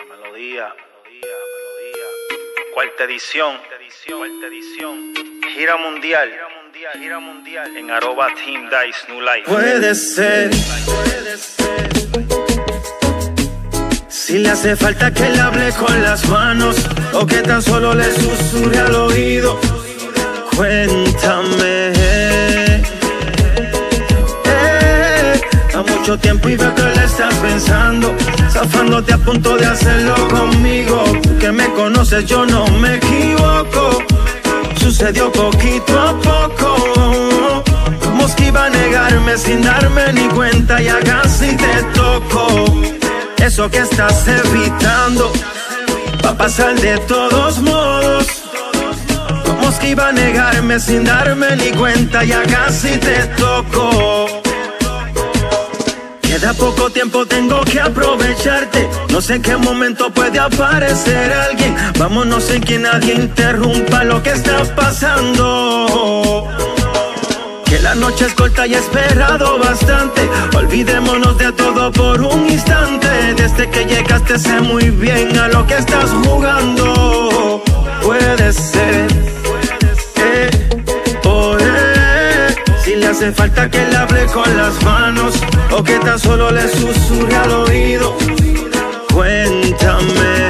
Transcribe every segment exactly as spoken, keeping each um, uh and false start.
melodía, melodía, melodía. Cuarta edición, cuarta edición. Gira mundial, gira mundial. En arroba Team Dice New Life. Puede ser, puede ser. Si le hace falta que le hable con las manos o que tan solo le susurre al oído, cuéntame. Eh, a mucho tiempo y veo que le estás pensando, zafándote a punto de hacerlo conmigo. Que me conoces, yo no me equivoco. Sucedió poquito a poco. Como que iba a negarme sin darme ni cuenta, ya casi te toco. Eso que estás evitando va a pasar de todos modos. Como que iba a negarme sin darme ni cuenta, ya casi te toco. Queda poco tiempo, tengo que aprovecharte. No sé en qué momento puede aparecer alguien. Vámonos sin que nadie interrumpa lo que está pasando. Que la noche es corta y he esperado bastante. Olvidémonos de todo por un instante. Desde que llegaste sé muy bien a lo que estás jugando. Puede ser, eh, oh, eh. Si le hace falta que le hable con las manos o que tan solo le susurre al oído, cuéntame.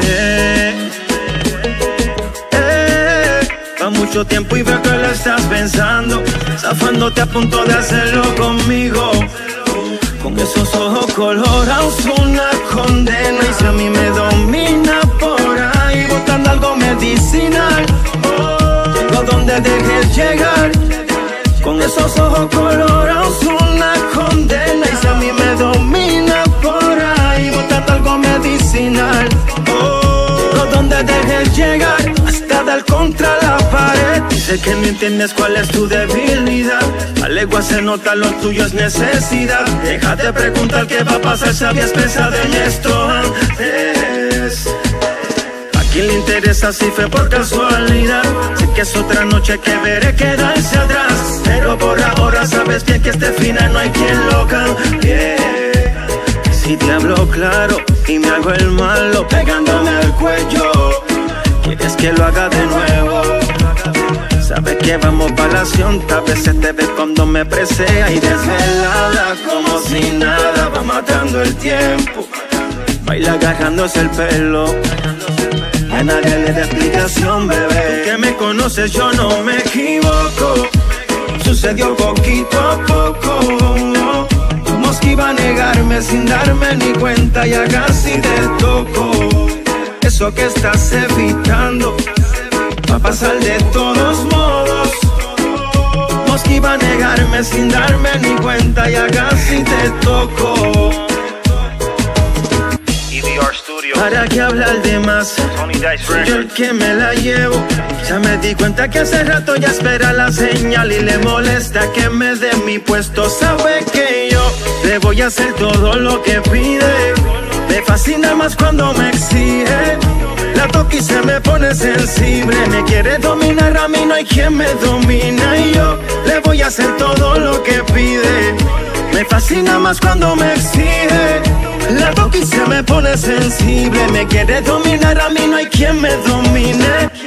A mucho tiempo y veo que lo estás pensando, zafándote a punto de hacerlo conmigo. Con esos ojos colorados una condena. Y si a mí me domina por ahí, botando algo medicinal, llego donde dejes llegar. Con esos ojos colorados una condena. Y si a mí me domina por ahí, botando algo medicinal, llego donde dejes llegar, hasta dar contra la pared. Sé que no entiendes cuál es tu debilidad. A legua se nota lo tuyo es necesidad. Déjate preguntar qué va a pasar si habías pensado en esto antes. ¿A quién le interesa si fue por casualidad? Sé que es otra noche que veré quedarse atrás, pero por ahora sabes bien que este final no hay quien lo cambie. Si te hablo claro y me hago el malo pegándome al cuello, ¿quieres que lo haga de nuevo? Sabes que vamos pa' la acción. A veces te ves cuando me presea y desvelada como si nada. Va matando el tiempo, baila agarrándose el pelo. A nadie le da explicación, bebé. Tú que me conoces, yo no me equivoco. Sucedió poquito a poco. Como que iba a negarme sin darme ni cuenta, ya casi te toco. Eso que estás evitando va a pasar de todos modos. Como que iba a negarme sin darme ni cuenta, ya casi te toco. E V R Studio. ¿Para qué hablar de más? Tony Dice Soy yo el Records. que me la llevo. Ya me di cuenta que hace rato ya espera la señal y le molesta que me dé mi puesto. Sabe que yo le voy a hacer todo lo que pide. Me fascina más cuando me exige. La toco y se me pone sensible. Me quiere dominar, a mí no hay quien me domina. Y yo le voy a hacer todo lo que pide. Me fascina más cuando me exige. La toco y se me pone sensible. Me quiere dominar, a mí no hay quien me domine.